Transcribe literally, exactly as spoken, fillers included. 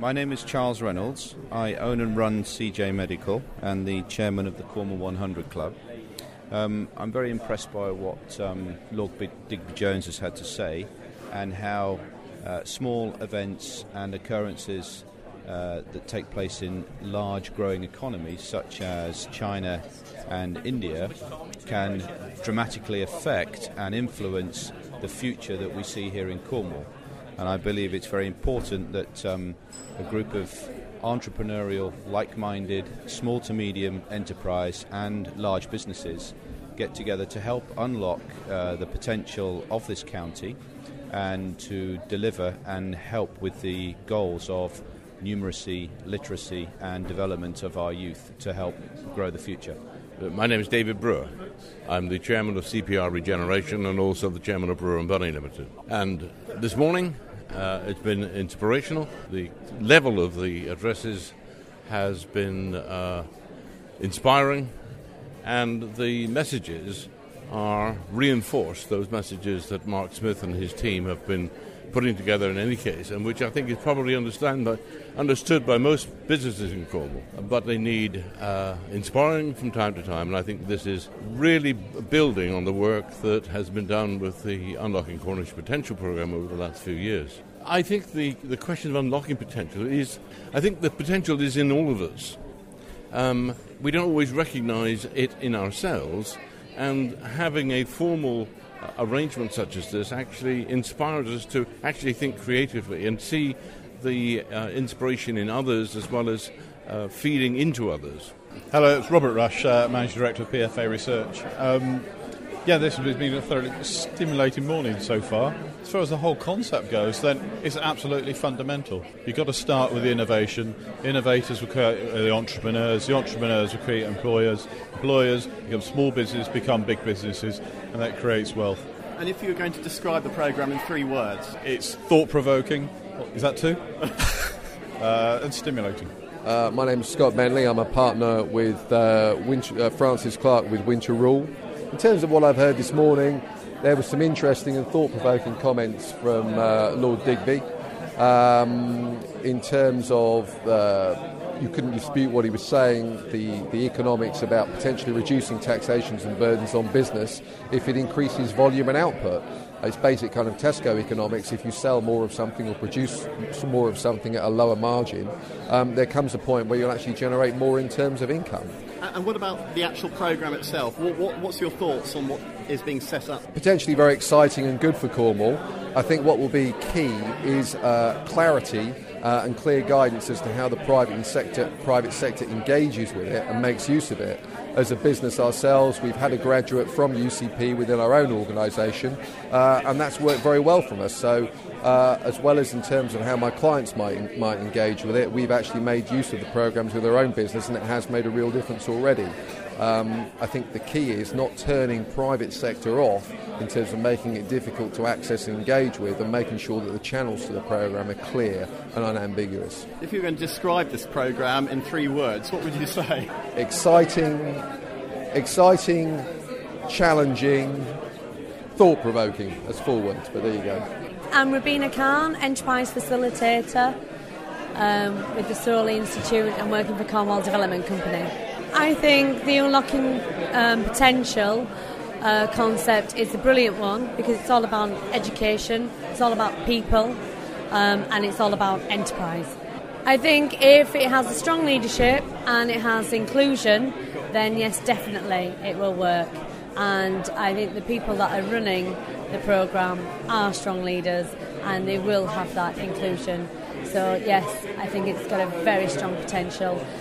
My name is Charles Reynolds. I own and run C J Medical and the chairman of the Cornwall one hundred Club. Um, I'm very impressed by what um, Lord Digby Jones has had to say and how uh, small events and occurrences uh, that take place in large growing economies such as China and India can dramatically affect and influence the future that we see here in Cornwall. And I believe it's very important that um, a group of entrepreneurial, like-minded, small to medium enterprise and large businesses get together to help unlock uh, the potential of this county and to deliver and help with the goals of numeracy, literacy and development of our youth to help grow the future. My name is David Brewer. I'm the chairman of C P R Regeneration and also the chairman of Brewer and Bunny Limited. And this morning uh, it's been inspirational. The level of the addresses has been uh, inspiring, and the messages are reinforced, those messages that Mark Smith and his team have been putting together in any case, and which I think is probably understand by, understood by most businesses in Cornwall. But they need uh, inspiring from time to time, and I think this is really building on the work that has been done with the Unlocking Cornish Potential programme over the last few years. I think the, the question of unlocking potential is, I think the potential is in all of us. Um, we don't always recognise it in ourselves, and having a formal arrangement such as this actually inspires us to actually think creatively and see the uh, inspiration in others as well as uh, feeding into others. Hello, it's Robert Rush, uh, Managing Director of P F A Research. Um, yeah, this has been a thoroughly stimulating morning so far. As far as the whole concept goes, then it's absolutely fundamental. You've got to start with innovation. Innovators will create the entrepreneurs. The entrepreneurs will create employers. Employers become small businesses, become big businesses, and that creates wealth. And if you were going to describe the programme in three words? It's thought-provoking. Is that two? uh, and stimulating. Uh, my name's Scott Bentley. I'm a partner with uh, Winter, uh, Francis Clark with Winter Rule. In terms of what I've heard this morning, there were some interesting and thought-provoking comments from uh, Lord Digby. Um, in terms of, uh, you couldn't dispute what he was saying, the, the economics about potentially reducing taxations and burdens on business if it increases volume and output. It's basic kind of Tesco economics. If you sell more of something or produce some more of something at a lower margin, um, there comes a point where you'll actually generate more in terms of income. And what about the actual programme itself? What, what, what's your thoughts on what is being set up? Potentially very exciting and good for Cornwall. I think what will be key is uh, clarity uh, and clear guidance as to how the private sector, private sector engages with it and makes use of it. As a business ourselves, we've had a graduate from U C P within our own organisation, uh, and that's worked very well from us. So, uh, as well as in terms of how my clients might might engage with it, we've actually made use of the programmes with our own business, and it has made a real difference already. Um, I think the key is not turning private sector off in terms of making it difficult to access and engage with, and making sure that the channels to the programme are clear and unambiguous. If you were going to describe this programme in three words, what would you say? Exciting, exciting, challenging, thought-provoking. That's four words, but there you go. I'm Rabina Khan, Enterprise Facilitator um, with the Sorley Institute and working for Cornwall Development Company. I think the Unlocking um, Potential uh, concept is a brilliant one because it's all about education, it's all about people, um, and it's all about enterprise. I think if it has a strong leadership and it has inclusion, then yes, definitely it will work. And I think the people that are running the programme are strong leaders and they will have that inclusion. So yes, I think it's got a very strong potential.